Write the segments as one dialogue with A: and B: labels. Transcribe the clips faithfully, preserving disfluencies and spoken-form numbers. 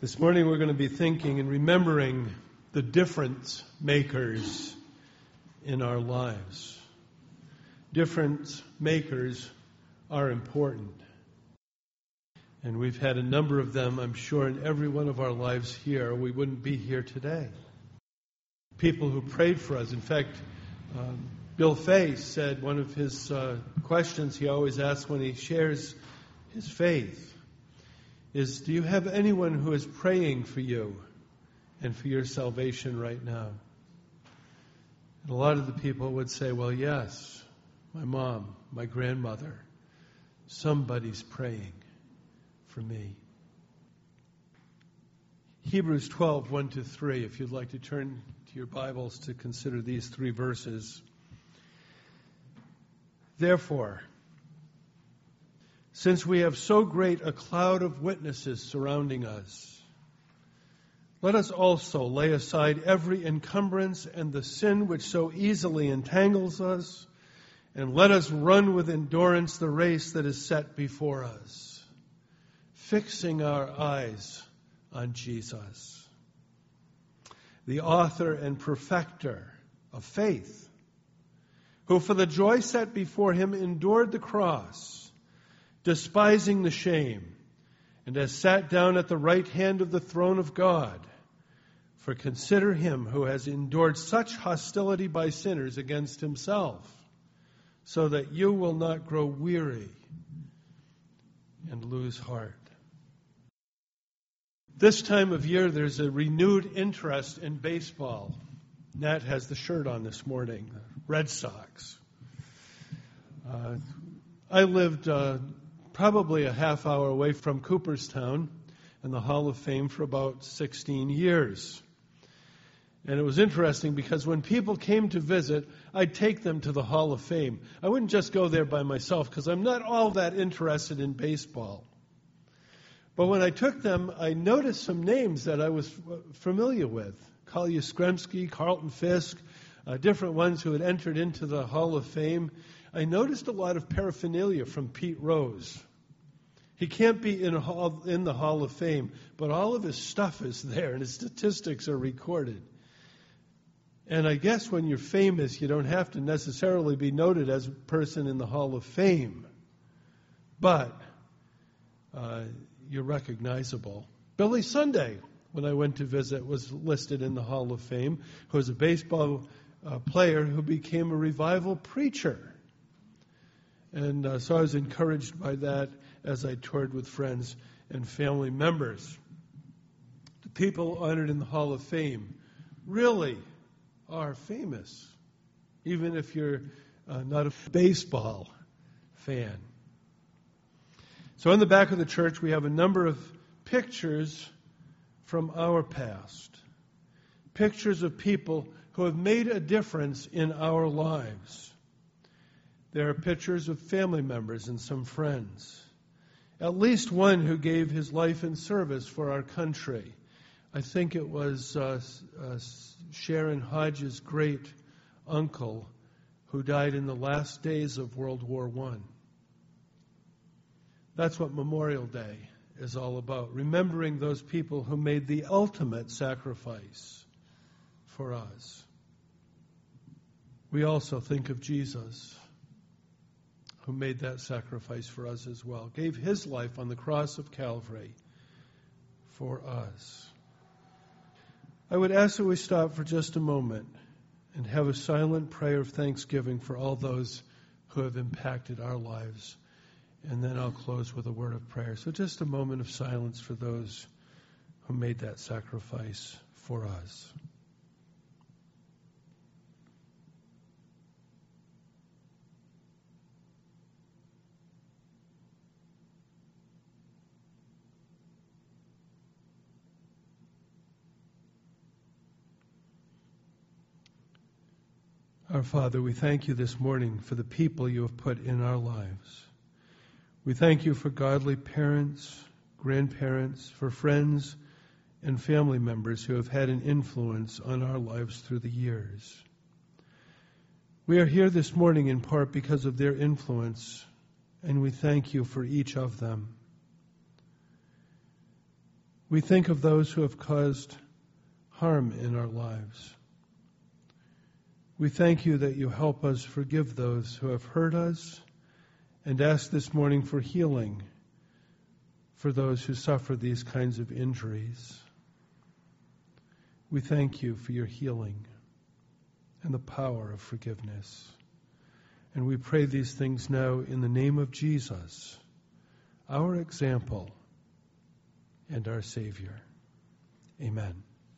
A: This morning we're going to be thinking and remembering the difference makers in our lives. Difference makers are important. And we've had a number of them, I'm sure, in every one of our lives here. We wouldn't be here today. People who prayed for us. In fact, um, Bill Fay said one of his uh, questions he always asks when he shares his faith is, do you have anyone who is praying for you and for your salvation right now? And a lot of the people would say, well, yes, my mom, my grandmother, somebody's praying for me. Hebrews twelve, one to three, if you'd like to turn to your Bibles to consider these three verses. Therefore, since we have so great a cloud of witnesses surrounding us, let us also lay aside every encumbrance and the sin which so easily entangles us, and let us run with endurance the race that is set before us, fixing our eyes on Jesus, the author and perfecter of faith, who for the joy set before him endured the cross, despising the shame, and has sat down at the right hand of the throne of God. For consider him who has endured such hostility by sinners against himself, so that you will not grow weary and lose heart. This time of year, there's a renewed interest in baseball. Nat has the shirt on this morning, Red Sox. Uh, I lived uh, probably a half hour away from Cooperstown and the Hall of Fame for about sixteen years. And it was interesting because when people came to visit, I'd take them to the Hall of Fame. I wouldn't just go there by myself because I'm not all that interested in baseball. But when I took them, I noticed some names that I was familiar with. Carl Yastrzemski, Carlton Fisk, uh, different ones who had entered into the Hall of Fame. I noticed a lot of paraphernalia from Pete Rose. He can't be in, a hall, in the Hall of Fame, but all of his stuff is there and his statistics are recorded. And I guess when you're famous, you don't have to necessarily be noted as a person in the Hall of Fame. But uh, you're recognizable. Billy Sunday, when I went to visit, was listed in the Hall of Fame, who was a baseball uh, player who became a revival preacher. And uh, so I was encouraged by that as I toured with friends and family members. The people honored in the Hall of Fame really are famous, even if you're uh, not a baseball fan. So in the back of the church, we have a number of pictures from our past. Pictures of people who have made a difference in our lives. There are pictures of family members and some friends. At least one who gave his life in service for our country. I think it was uh, uh, Sharon Hodges' great uncle who died in the last days of World War One. That's what Memorial Day is all about. Remembering those people who made the ultimate sacrifice for us. We also think of Jesus, who made that sacrifice for us as well, gave his life on the cross of Calvary for us. I would ask that we stop for just a moment and have a silent prayer of thanksgiving for all those who have impacted our lives. And then I'll close with a word of prayer. So just a moment of silence for those who made that sacrifice for us. Our Father, we thank you this morning for the people you have put in our lives. We thank you for godly parents, grandparents, for friends and family members who have had an influence on our lives through the years. We are here this morning in part because of their influence, and we thank you for each of them. We think of those who have caused harm in our lives. We thank you that you help us forgive those who have hurt us, and ask this morning for healing for those who suffer these kinds of injuries. We thank you for your healing and the power of forgiveness. And we pray these things now in the name of Jesus, our example and our Savior. Amen.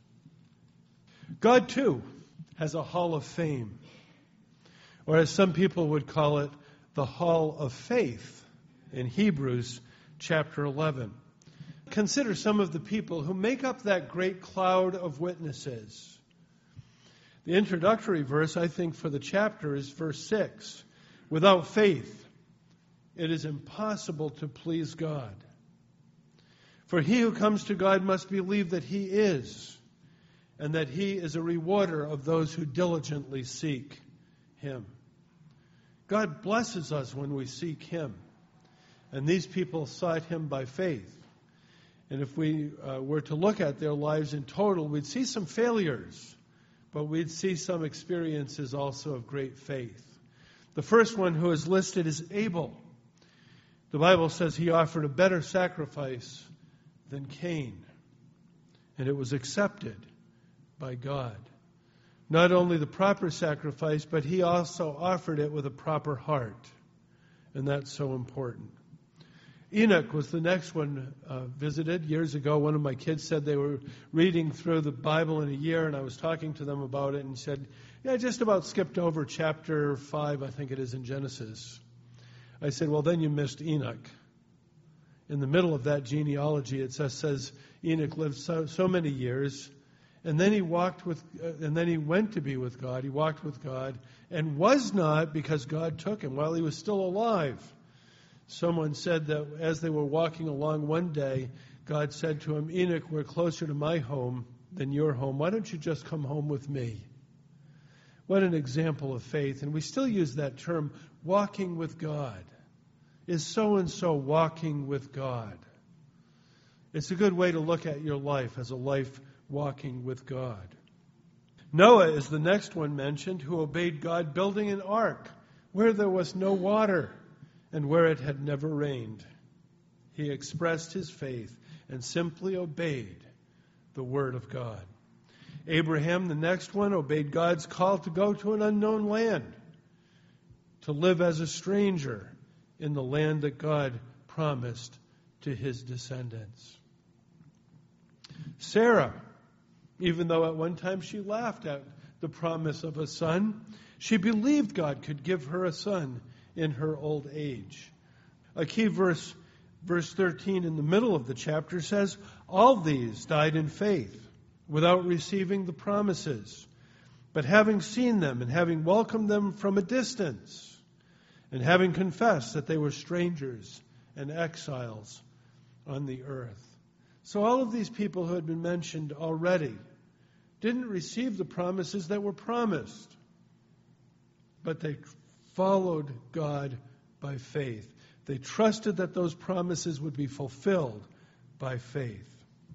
A: God, too, has a hall of fame, or as some people would call it, the hall of faith in Hebrews chapter eleven. Consider some of the people who make up that great cloud of witnesses. The introductory verse, I think, for the chapter is verse six. Without faith, it is impossible to please God. For he who comes to God must believe that he is, and that he is a rewarder of those who diligently seek him. God blesses us when we seek him. And these people sought him by faith. And if we uh, were to look at their lives in total, we'd see some failures, but we'd see some experiences also of great faith. The first one who is listed is Abel. The Bible says he offered a better sacrifice than Cain, and it was accepted by God. Not only the proper sacrifice, but he also offered it with a proper heart. And that's so important. Enoch was the next one uh, visited. Years ago, one of my kids said they were reading through the Bible in a year, and I was talking to them about it and said, yeah, I just about skipped over chapter five, I think it is, in Genesis. I said, well, then you missed Enoch. In the middle of that genealogy, it says, says Enoch lived so, so many years. And then he walked with, uh, and then he went to be with God. He walked with God and was not, because God took him while he was still alive. Someone said that as they were walking along one day, God said to him, Enoch, we're closer to my home than your home. Why don't you just come home with me? What an example of faith. And we still use that term, walking with God. Is so-and-so walking with God? It's a good way to look at your life as a life walking with God. Noah is the next one mentioned, who obeyed God, building an ark where there was no water and where it had never rained. He expressed his faith and simply obeyed the word of God. Abraham, the next one, obeyed God's call to go to an unknown land, to live as a stranger in the land that God promised to his descendants. Sarah, even though at one time she laughed at the promise of a son, she believed God could give her a son in her old age. A key verse, verse thirteen in the middle of the chapter says, all these died in faith without receiving the promises, but having seen them and having welcomed them from a distance, and having confessed that they were strangers and exiles on the earth. So all of these people who had been mentioned already didn't receive the promises that were promised, but they followed God by faith. They trusted that those promises would be fulfilled by faith.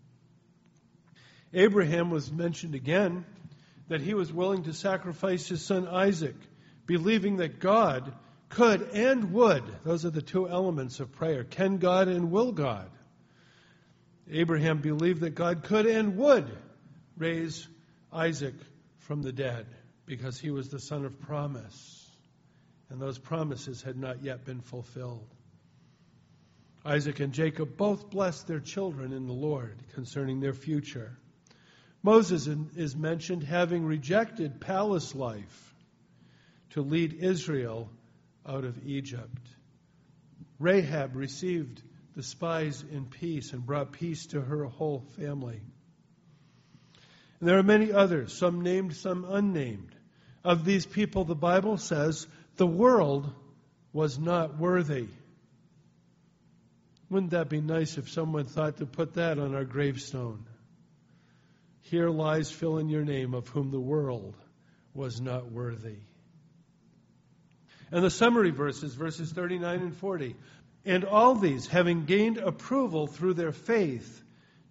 A: Abraham was mentioned again, that he was willing to sacrifice his son Isaac, believing that God could and would. Those are the two elements of prayer. Can God and will God? Abraham believed that God could and would raise Isaac from the dead because he was the son of promise. And those promises had not yet been fulfilled. Isaac and Jacob both blessed their children in the Lord concerning their future. Moses is mentioned having rejected palace life to lead Israel out of Egypt. Rahab received the spies in peace and brought peace to her whole family. And there are many others, some named, some unnamed. Of these people, the Bible says, the world was not worthy. Wouldn't that be nice if someone thought to put that on our gravestone? Here lies, fill in your name, of whom the world was not worthy. And the summary verses, verses thirty-nine and forty. And all these, having gained approval through their faith,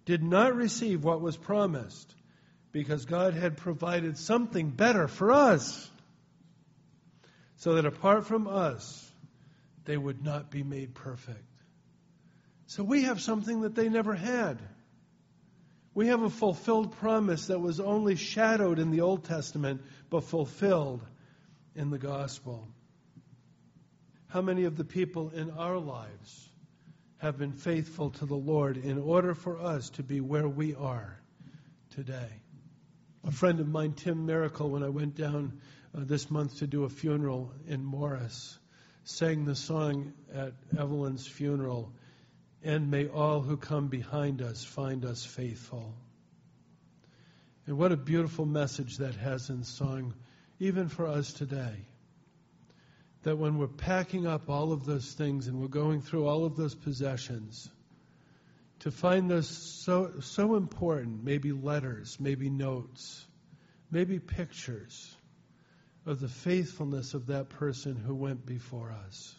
A: did not receive what was promised because God had provided something better for us, so that apart from us, they would not be made perfect. So we have something that they never had. We have a fulfilled promise that was only shadowed in the Old Testament, but fulfilled in the gospel. How many of the people in our lives have been faithful to the Lord in order for us to be where we are today? A friend of mine, Tim Miracle, when I went down uh, this month to do a funeral in Morris, sang the song at Evelyn's funeral, "And may all who come behind us find us faithful." And what a beautiful message that has in song, even for us today. That when we're packing up all of those things and we're going through all of those possessions, to find those so so important, maybe letters, maybe notes, maybe pictures of the faithfulness of that person who went before us.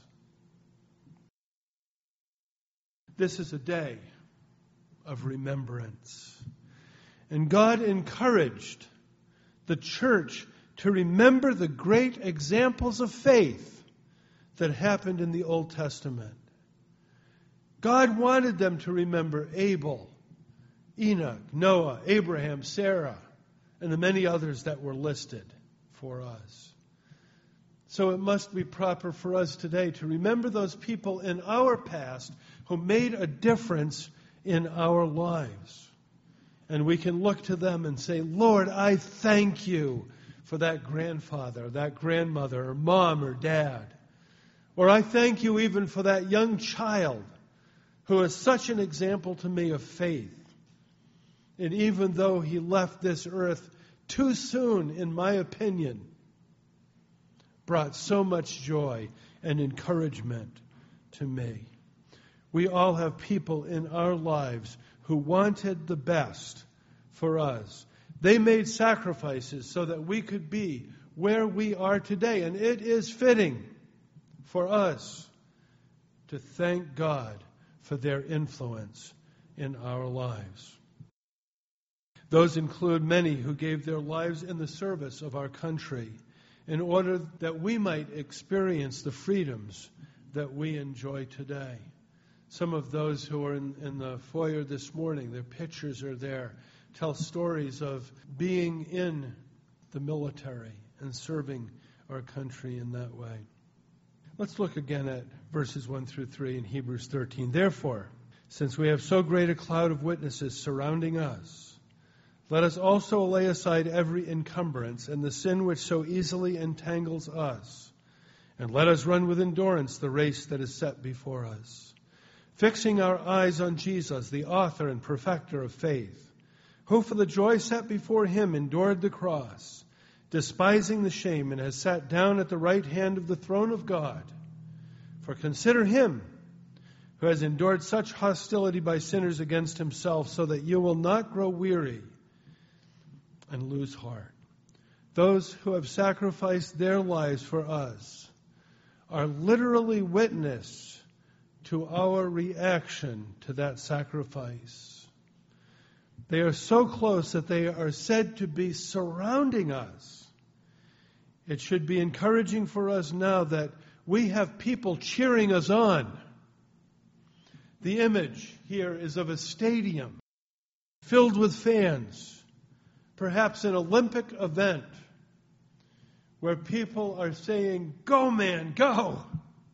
A: This is a day of remembrance. And God encouraged the church to remember the great examples of faith that happened in the Old Testament. God wanted them to remember Abel, Enoch, Noah, Abraham, Sarah, and the many others that were listed for us. So it must be proper for us today to remember those people in our past who made a difference in our lives. And we can look to them and say, Lord, I thank you for that grandfather, that grandmother, or mom or dad. Or I thank you even for that young child who is such an example to me of faith. And even though he left this earth too soon, in my opinion, brought so much joy and encouragement to me. We all have people in our lives who wanted the best for us. They made sacrifices so that we could be where we are today. And it is fitting for us to thank God for their influence in our lives. Those include many who gave their lives in the service of our country in order that we might experience the freedoms that we enjoy today. Some of those who are in, in the foyer this morning, their pictures are there, tell stories of being in the military and serving our country in that way. Let's look again at verses one through three in Hebrews thirteen. Therefore, since we have so great a cloud of witnesses surrounding us, let us also lay aside every encumbrance and the sin which so easily entangles us, and let us run with endurance the race that is set before us, fixing our eyes on Jesus, the author and perfecter of faith, who for the joy set before him endured the cross, despising the shame, and has sat down at the right hand of the throne of God. For consider him who has endured such hostility by sinners against himself, so that you will not grow weary and lose heart. Those who have sacrificed their lives for us are literally witness to our reaction to that sacrifice. They are so close that they are said to be surrounding us. It should be encouraging for us now that we have people cheering us on. The image here is of a stadium filled with fans, perhaps an Olympic event where people are saying, "Go, man, go!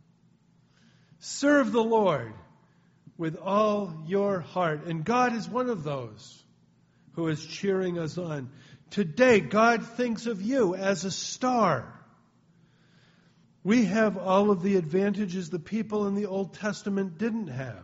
A: Serve the Lord with all your heart." And God is one of those who is cheering us on. Today, God thinks of you as a star. We have all of the advantages the people in the Old Testament didn't have.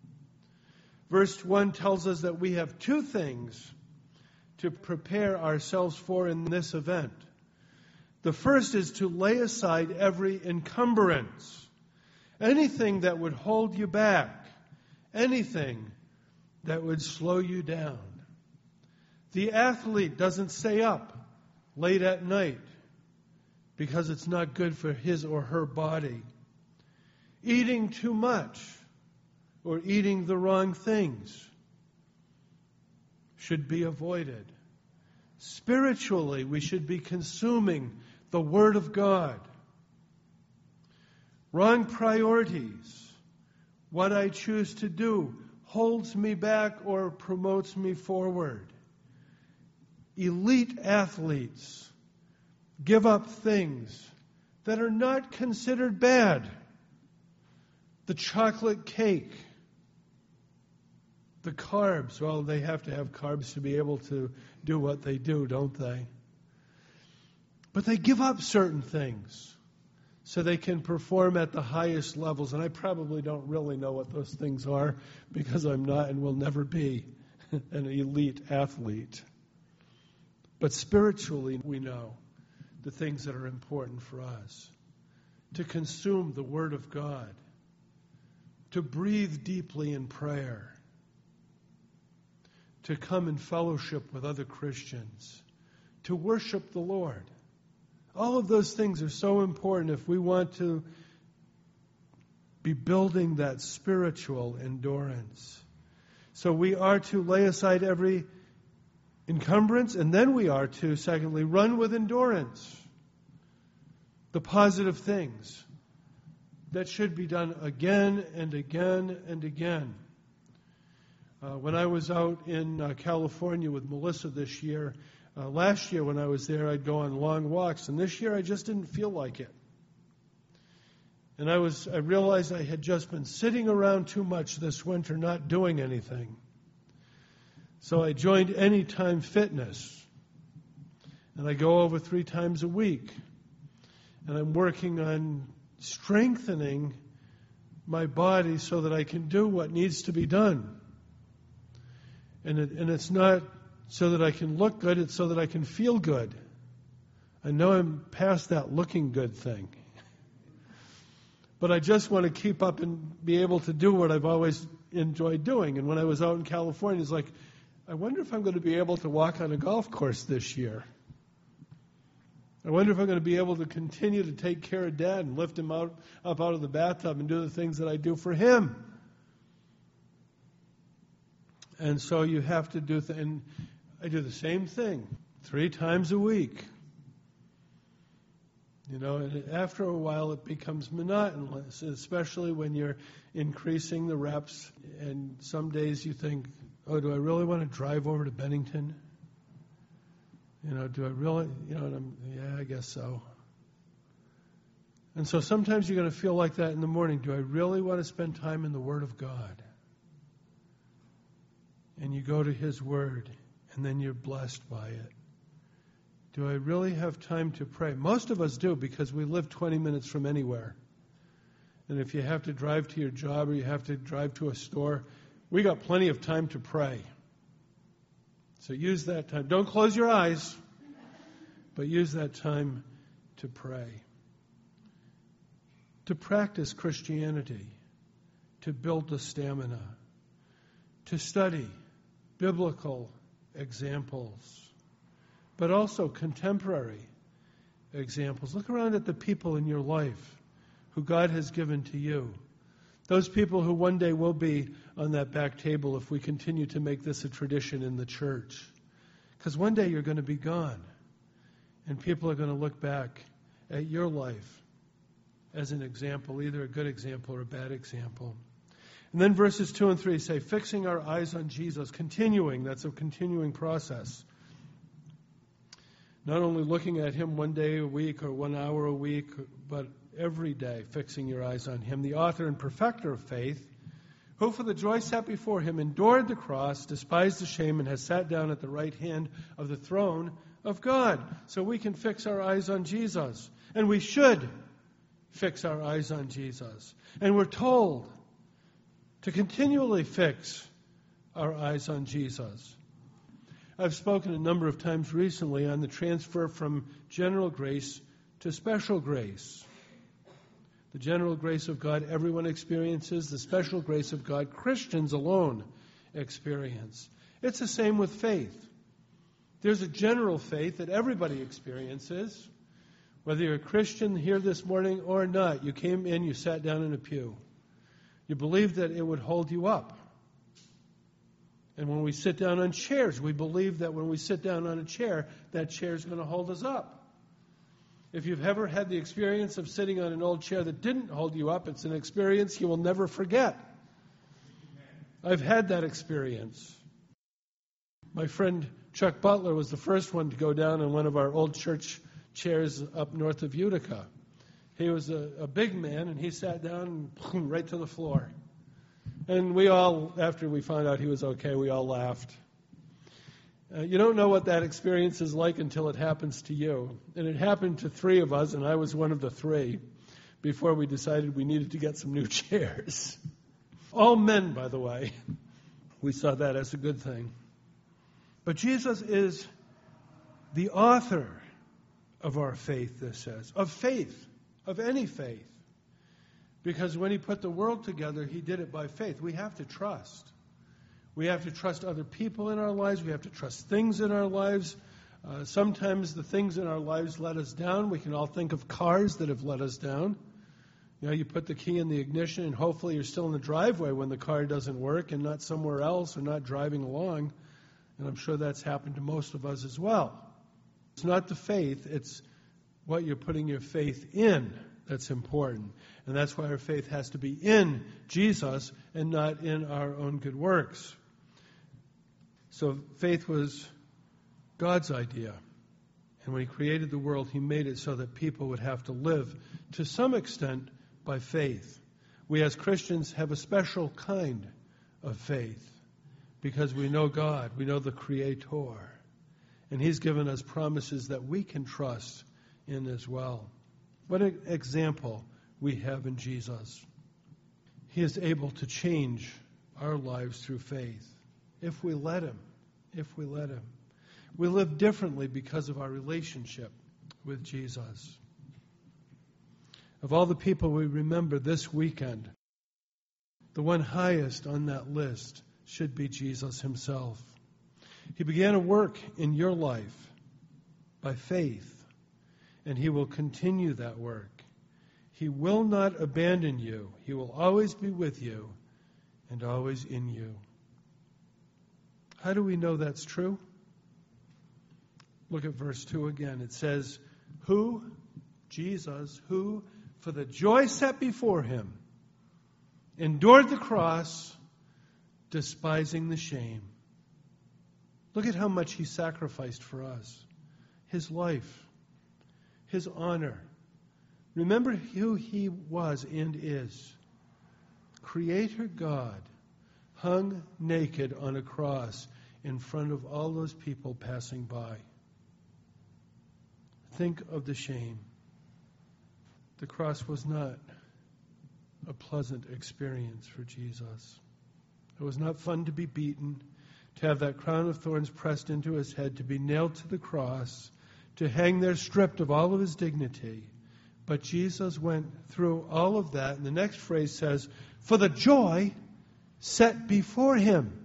A: Verse one tells us that we have two things to prepare ourselves for in this event. The first is to lay aside every encumbrance, anything that would hold you back, anything that would slow you down. The athlete doesn't stay up late at night because it's not good for his or her body. Eating too much or eating the wrong things should be avoided. Spiritually, we should be consuming the Word of God. Wrong priorities, what I choose to do, holds me back or promotes me forward. Elite athletes give up things that are not considered bad. The chocolate cake, the carbs. Well, they have to have carbs to be able to do what they do, don't they? But they give up certain things so they can perform at the highest levels. And I probably don't really know what those things are because I'm not and will never be an elite athlete. But spiritually, we know the things that are important for us. To consume the Word of God. To breathe deeply in prayer. To come in fellowship with other Christians. To worship the Lord. All of those things are so important if we want to be building that spiritual endurance. So we are to lay aside every encumbrance, and then we are to, secondly, run with endurance. The positive things that should be done again and again and again. Uh, when I was out in uh, California with Melissa this year, uh, last year when I was there, I'd go on long walks, and this year I just didn't feel like it. And I was, I realized I had just been sitting around too much this winter, not doing anything. So I joined Anytime Fitness, and I go over three times a week, and I'm working on strengthening my body so that I can do what needs to be done. And it, and it's not so that I can look good, it's so that I can feel good. I know I'm past that looking good thing. But I just want to keep up and be able to do what I've always enjoyed doing. And when I was out in California, it's like, I wonder if I'm going to be able to walk on a golf course this year. I wonder if I'm going to be able to continue to take care of Dad and lift him out, up out of the bathtub and do the things that I do for him. And so you have to do, th- and I do the same thing three times a week. You know, and after a while it becomes monotonous, especially when you're increasing the reps. And some days you think, oh, do I really want to drive over to Bennington? You know, do I really, you know, and I'm, yeah, I guess so. And so sometimes you're going to feel like that in the morning. Do I really want to spend time in the Word of God? And you go to His Word, and then you're blessed by it. Do I really have time to pray? Most of us do, because we live twenty minutes from anywhere. And if you have to drive to your job or you have to drive to a store, we got plenty of time to pray. So use that time. Don't close your eyes, but use that time to pray. To practice Christianity, to build the stamina, to study biblical examples, but also contemporary examples. Look around at the people in your life who God has given to you. Those people who one day will be on that back table if we continue to make this a tradition in the church. Because one day you're going to be gone. And people are going to look back at your life as an example, either a good example or a bad example. And then verses two and three say, fixing our eyes on Jesus, continuing, that's a continuing process. Not only looking at Him one day a week or one hour a week, but every day fixing your eyes on Him, the author and perfecter of faith, who for the joy set before Him endured the cross, despised the shame, and has sat down at the right hand of the throne of God. So we can fix our eyes on Jesus. And we should fix our eyes on Jesus. And we're told to continually fix our eyes on Jesus. I've spoken a number of times recently on the transfer from general grace to special grace. The general grace of God everyone experiences. The special grace of God Christians alone experience. It's the same with faith. There's a general faith that everybody experiences. Whether you're a Christian here this morning or not, you came in, you sat down in a pew. You believed that it would hold you up. And when we sit down on chairs, we believe that when we sit down on a chair, that chair is going to hold us up. If you've ever had the experience of sitting on an old chair that didn't hold you up, it's an experience you will never forget. I've had that experience. My friend Chuck Butler was the first one to go down on one of our old church chairs up north of Utica. He was a, a big man, and he sat down and right to the floor. And we all, after we found out he was okay, we all laughed. Uh, you don't know what that experience is like until it happens to you. And it happened to three of us, and I was one of the three, before we decided we needed to get some new chairs. All men, by the way. We saw that as a good thing. But Jesus is the author of our faith, this says. Of faith. Of any faith. Because when he put the world together, he did it by faith. We have to trust. We have to trust other people in our lives. We have to trust things in our lives. Uh, sometimes the things in our lives let us down. We can all think of cars that have let us down. You know, you put the key in the ignition and hopefully you're still in the driveway when the car doesn't work and not somewhere else or not driving along. And I'm sure that's happened to most of us as well. It's not the faith, it's what you're putting your faith in that's important. And that's why our faith has to be in Jesus and not in our own good works. So faith was God's idea. And when he created the world, he made it so that people would have to live to some extent by faith. We as Christians have a special kind of faith because we know God, we know the Creator. And he's given us promises that we can trust in as well. What an example we have in Jesus. He is able to change our lives through faith if we let him. If we let him. We live differently because of our relationship with Jesus. Of all the people we remember this weekend, the one highest on that list should be Jesus himself. He began a work in your life by faith, and he will continue that work. He will not abandon you. He will always be with you and always in you. How do we know that's true? Look at verse two again. It says, who, Jesus, who, for the joy set before him, endured the cross, despising the shame. Look at how much he sacrificed for us. His life, his honor. Remember who he was and is. Creator God, hung naked on a cross in front of all those people passing by. Think of the shame. The cross was not a pleasant experience for Jesus. It was not fun to be beaten, to have that crown of thorns pressed into his head, to be nailed to the cross, to hang there stripped of all of his dignity. But Jesus went through all of that, and the next phrase says, for the joy set before him.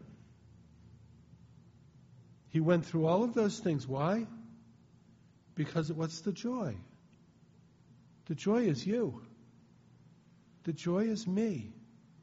A: He went through all of those things. Why? Because what's the joy? The joy is you. The joy is me.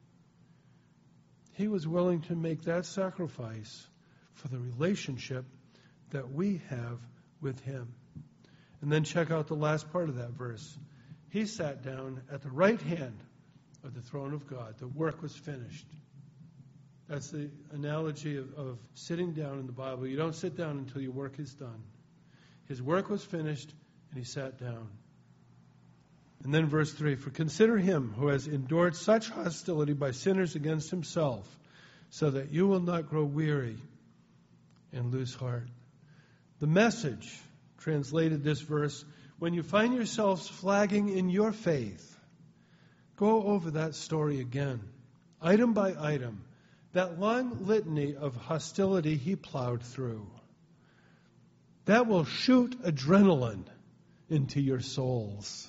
A: He was willing to make that sacrifice for the relationship that we have with him. And then check out the last part of that verse. He sat down at the right hand of the throne of God. The work was finished. That's the analogy of, of sitting down in the Bible. You don't sit down until your work is done. His work was finished, and he sat down. And then verse three, for consider him who has endured such hostility by sinners against himself, so that you will not grow weary and lose heart. The Message translated this verse, when you find yourselves flagging in your faith, go over that story again, item by item, that long litany of hostility he plowed through. That will shoot adrenaline into your souls.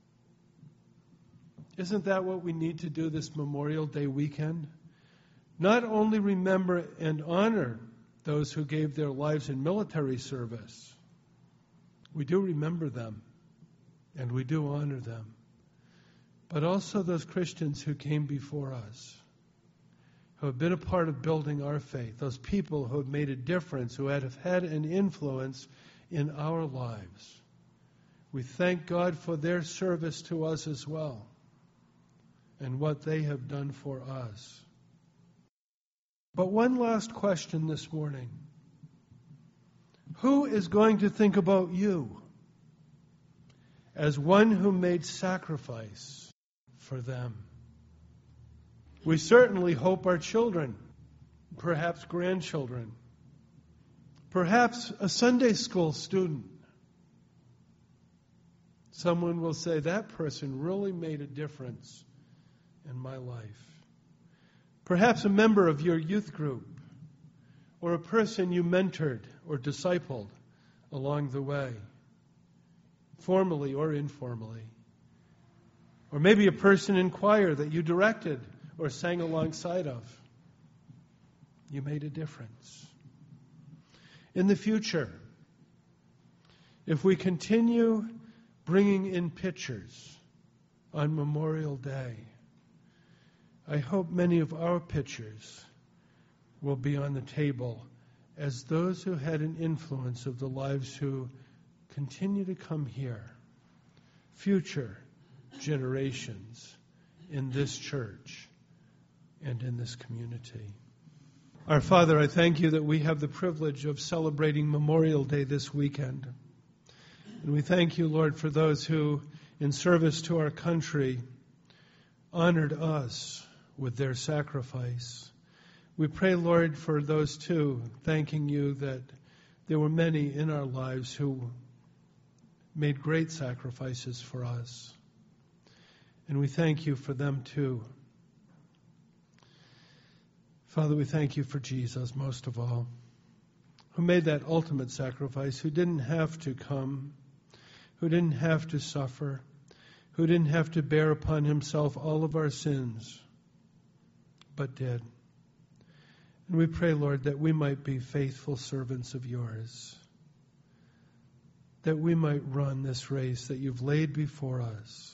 A: Isn't that what we need to do this Memorial Day weekend? Not only remember and honor those who gave their lives in military service. We do remember them, and we do honor them. But also those Christians who came before us. who have been a part of building our faith, those people who have made a difference, who have had an influence in our lives. We thank God for their service to us as well and what they have done for us. But one last question this morning. Who is going to think about you as one who made sacrifice for them? We certainly hope our children, perhaps grandchildren, perhaps a Sunday school student. Someone will say, that person really made a difference in my life. Perhaps a member of your youth group, or a person you mentored or discipled along the way, formally or informally. Or maybe a person in choir that you directed or sang alongside of. You made a difference. In the future, if we continue bringing in pictures on Memorial Day, I hope many of our pictures will be on the table as those who had an influence of the lives who continue to come here, future generations in this church and in this community. Our Father, I thank you that we have the privilege of celebrating Memorial Day this weekend. And we thank you, Lord, for those who, in service to our country, honored us with their sacrifice. We pray, Lord, for those too, thanking you that there were many in our lives who made great sacrifices for us. And we thank you for them too. Father, we thank you for Jesus most of all, who made that ultimate sacrifice, who didn't have to come, who didn't have to suffer, who didn't have to bear upon himself all of our sins, but did. And we pray, Lord, that we might be faithful servants of yours, that we might run this race that you've laid before us,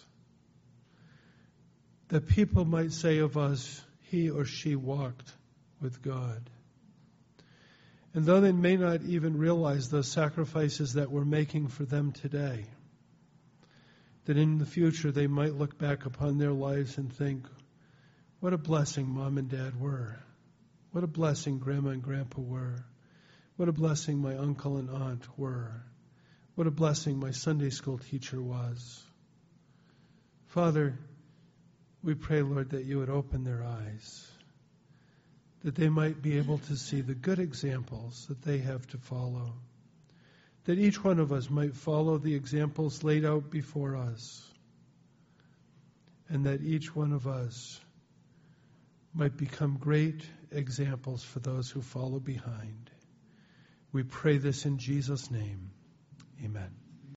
A: that people might say of us, he or she walked with God. And though they may not even realize those sacrifices that we're making for them today, that in the future they might look back upon their lives and think, what a blessing Mom and Dad were. What a blessing Grandma and Grandpa were. What a blessing my uncle and aunt were. What a blessing my Sunday school teacher was. Father, we pray, Lord, that you would open their eyes, that they might be able to see the good examples that they have to follow, that each one of us might follow the examples laid out before us, and that each one of us might become great examples for those who follow behind. We pray this in Jesus' name. Amen.